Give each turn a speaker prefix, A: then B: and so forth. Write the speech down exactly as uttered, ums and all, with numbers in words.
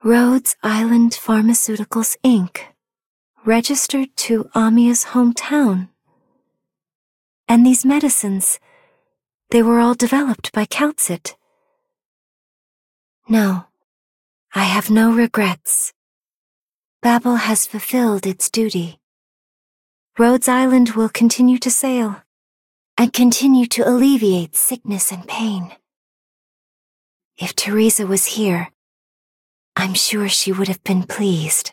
A: Rhodes Island Pharmaceuticals, Incorporated, registered to Amia's hometown. And these medicines, they were all developed by Calcit. No, I have no regrets. Babel has fulfilled its duty. Rhodes Island will continue to sail and continue to alleviate sickness and pain. If Teresa was here, I'm sure she would have been pleased.